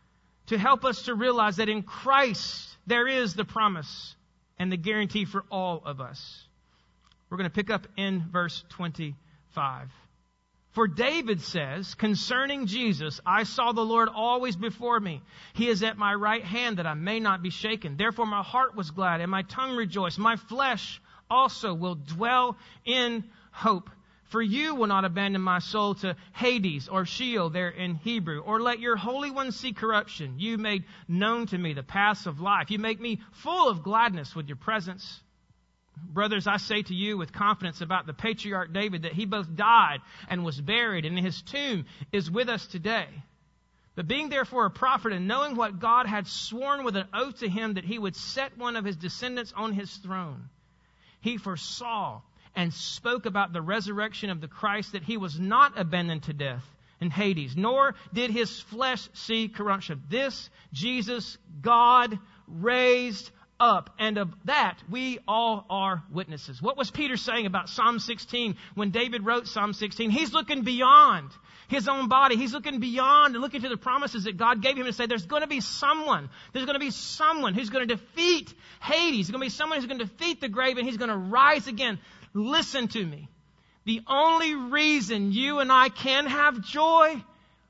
to help us to realize that in Christ there is the promise and the guarantee for all of us. We're going to pick up in verse twenty-five. For David says, concerning Jesus, I saw the Lord always before me. He is at my right hand that I may not be shaken. Therefore my heart was glad and my tongue rejoiced. My flesh also will dwell in hope. For you will not abandon my soul to Hades or Sheol there in Hebrew, or let your Holy One see corruption. You made known to me the paths of life. You make me full of gladness with your presence. Brothers, I say to you with confidence about the patriarch David that he both died and was buried, and his tomb is with us today. But being therefore a prophet and knowing what God had sworn with an oath to him that he would set one of his descendants on his throne, he foresaw and spoke about the resurrection of the Christ, that he was not abandoned to death in Hades, nor did his flesh see corruption. This Jesus God raised up, and of that we all are witnesses. What was Peter saying about Psalm sixteen when David wrote Psalm sixteen? He's looking beyond his own body. He's looking beyond and looking to the promises that God gave him to say there's going to be someone, there's going to be someone who's going to defeat Hades. There's going to be someone who's going to defeat the grave, and he's going to rise again. Listen to me. The only reason you and I can have joy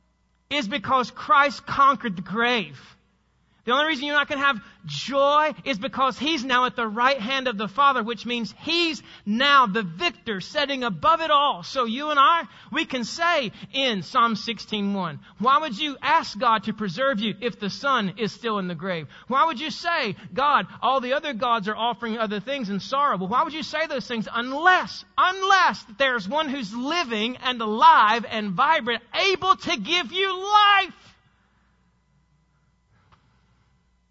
is because Christ conquered the grave. The only reason you're not going to have joy is because He's now at the right hand of the Father, which means He's now the victor, sitting above it all. So you and I, we can say in Psalm sixteen one, why would you ask God to preserve you if the Son is still in the grave? Why would you say, God, all the other gods are offering other things in sorrow? Well, why would you say those things unless, unless there's one who's living and alive and vibrant, able to give you life?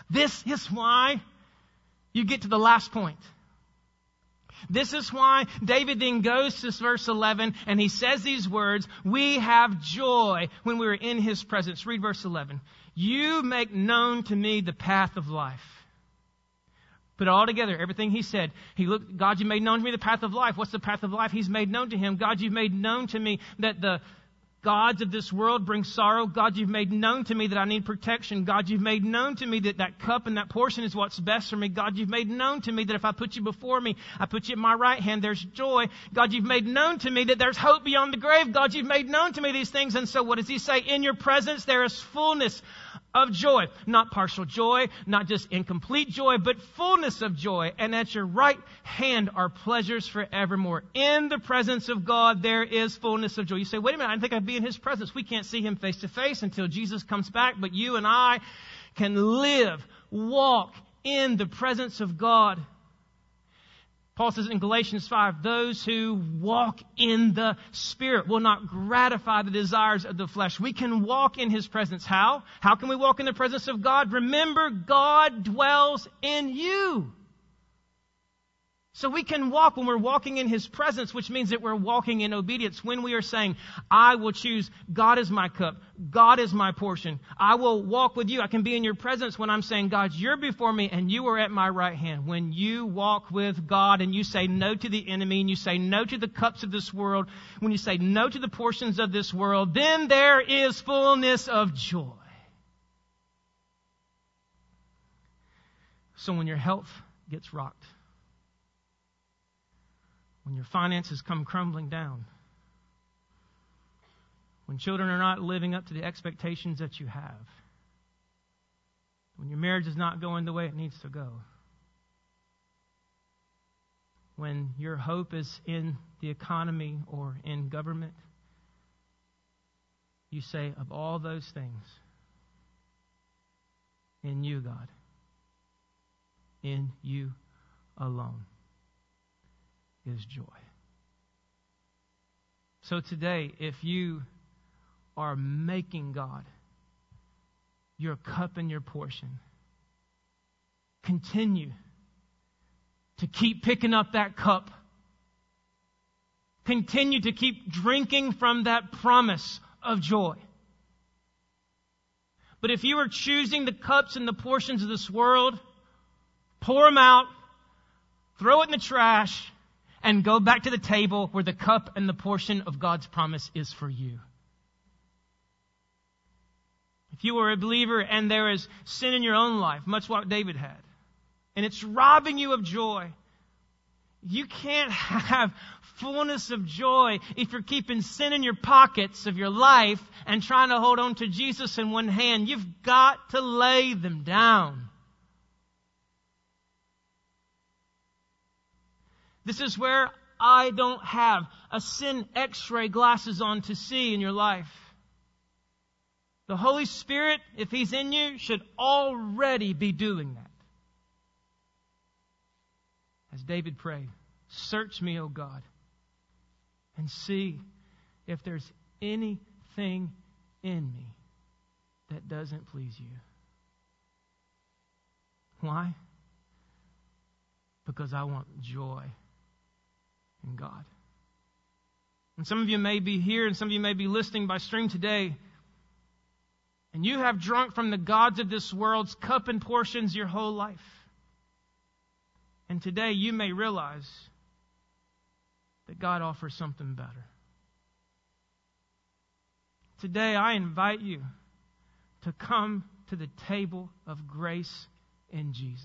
This is why you get to the last point. This is why David then goes to verse eleven and he says these words, we have joy when we are in His presence. Read verse eleven. You make known to me the path of life. Put it all together, everything he said. He looked, God, you made known to me the path of life. What's the path of life? He's made known to him. God, you've made known to me that the gods of this world bring sorrow. God, you've made known to me that I need protection. God, you've made known to me that that cup and that portion is what's best for me. God, you've made known to me that if I put you before me, I put you at my right hand, there's joy. God, you've made known to me that there's hope beyond the grave. God, you've made known to me these things. And so what does he say? In your presence there is fullness of joy. Not partial joy, not just incomplete joy, but fullness of joy. And at your right hand are pleasures forevermore. In the presence of God, there is fullness of joy. You say, wait a minute, I think I'd be in His presence. We can't see Him face to face until Jesus comes back, but you and I can live, walk in the presence of God. Paul says in Galatians five, those who walk in the Spirit will not gratify the desires of the flesh. We can walk in His presence. How? How can we walk in the presence of God? Remember, God dwells in you. So we can walk when we're walking in His presence, which means that we're walking in obedience. When we are saying, I will choose, God is my cup, God is my portion. I will walk with you. I can be in your presence when I'm saying, God, you're before me and you are at my right hand. When you walk with God and you say no to the enemy and you say no to the cups of this world, when you say no to the portions of this world, then there is fullness of joy. So when your health gets rocked, when your finances come crumbling down, when children are not living up to the expectations that you have, when your marriage is not going the way it needs to go, when your hope is in the economy or in government, you say, of all those things, in you, God, in you alone is joy. So today, if you are making God your cup and your portion, continue to keep picking up that cup. Continue to keep drinking from that promise of joy. But if you are choosing the cups and the portions of this world, pour them out, throw it in the trash, and go back to the table where the cup and the portion of God's promise is for you. If you are a believer and there is sin in your own life, much like David had, and it's robbing you of joy, you can't have fullness of joy if you're keeping sin in your pockets of your life and trying to hold on to Jesus in one hand. You've got to lay them down. This is where I don't have a sin x-ray glasses on to see in your life. The Holy Spirit, if He's in you, should already be doing that. As David prayed, search me, O God, and see if there's anything in me that doesn't please you. Why? Because I want joy in God. And some of you may be here and some of you may be listening by stream today, and you have drunk from the gods of this world's cup and portions your whole life. And today you may realize that God offers something better. Today I invite you to come to the table of grace in Jesus.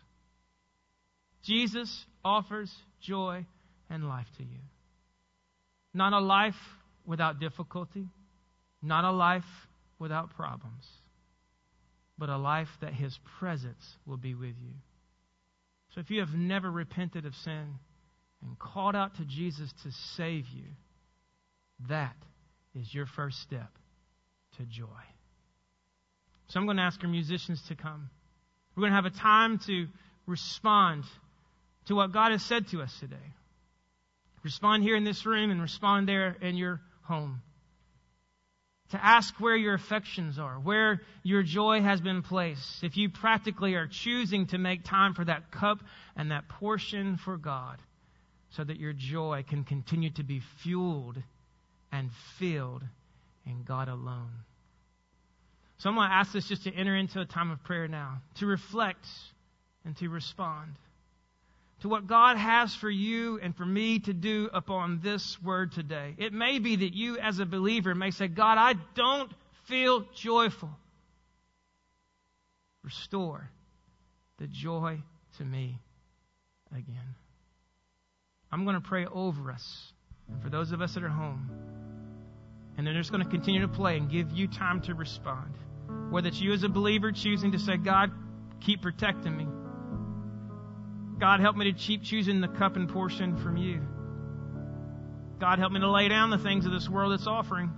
Jesus offers joy and life to you. Not a life without difficulty, not a life without problems, but a life that His presence will be with you. So if you have never repented of sin and called out to Jesus to save you, that is your first step to joy. So I'm going to ask our musicians to come. We're going to have a time to respond to what God has said to us today. Respond here in this room and respond there in your home. to ask where your affections are, where your joy has been placed. If you practically are choosing to make time for that cup and that portion for God, so that your joy can continue to be fueled and filled in God alone. So I'm going to ask us just to enter into a time of prayer now, to reflect and to respond to what God has for you and for me to do upon this word today. It may be that you as a believer may say, God, I don't feel joyful. Restore the joy to me again. I'm going to pray over us and for those of us that are home. And then they're just going to continue to play and give you time to respond. Whether it's you as a believer choosing to say, God, keep protecting me. God, help me to keep choosing the cup and portion from you. God, help me to lay down the things of this world that's offering.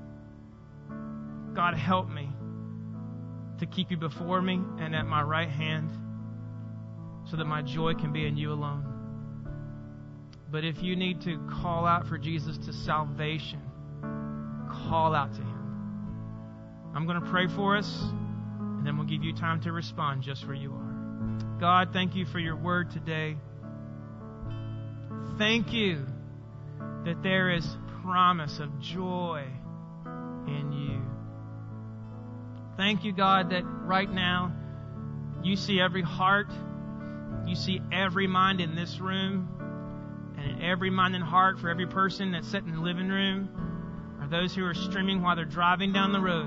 God, help me to keep you before me and at my right hand so that my joy can be in you alone. But if you need to call out for Jesus to salvation, call out to Him. I'm going to pray for us, and then we'll give you time to respond just where you are. God, thank you for your word today. Thank you that there is promise of joy in you. Thank you, God, that right now you see every heart, you see every mind in this room, and in every mind and heart for every person that's sitting in the living room, or those who are streaming while they're driving down the road.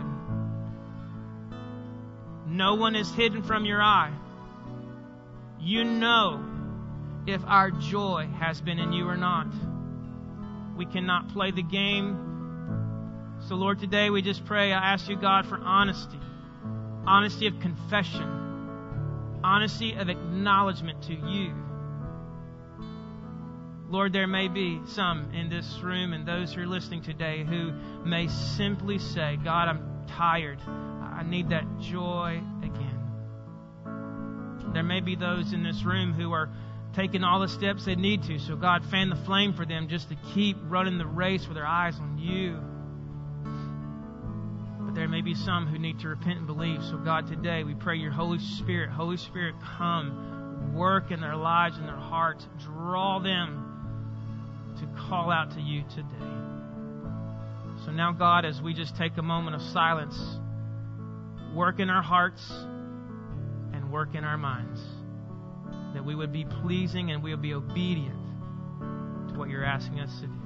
No one is hidden from your eye. You know if our joy has been in you or not. We cannot play the game. So Lord, today we just pray, I ask you, God, for honesty. Honesty of confession. Honesty of acknowledgement to you. Lord, there may be some in this room and those who are listening today who may simply say, God, I'm tired. I need that joy again. There may be those in this room who are taking all the steps they need to. So God, fan the flame for them just to keep running the race with their eyes on you. But there may be some who need to repent and believe. So God, today we pray your Holy Spirit, Holy Spirit, come, work in their lives and their hearts. Draw them to call out to you today. So now, God, as we just take a moment of silence, work in our hearts and work in our minds, that we would be pleasing and we would be obedient to what you're asking us to do.